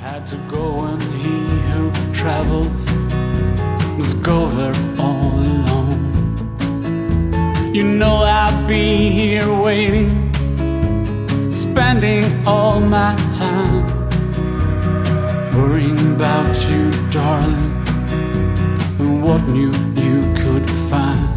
had to go, and he who travels must go there all alone. You know I'll be here waiting, spending all my time worrying about you, darling, and what new you could find.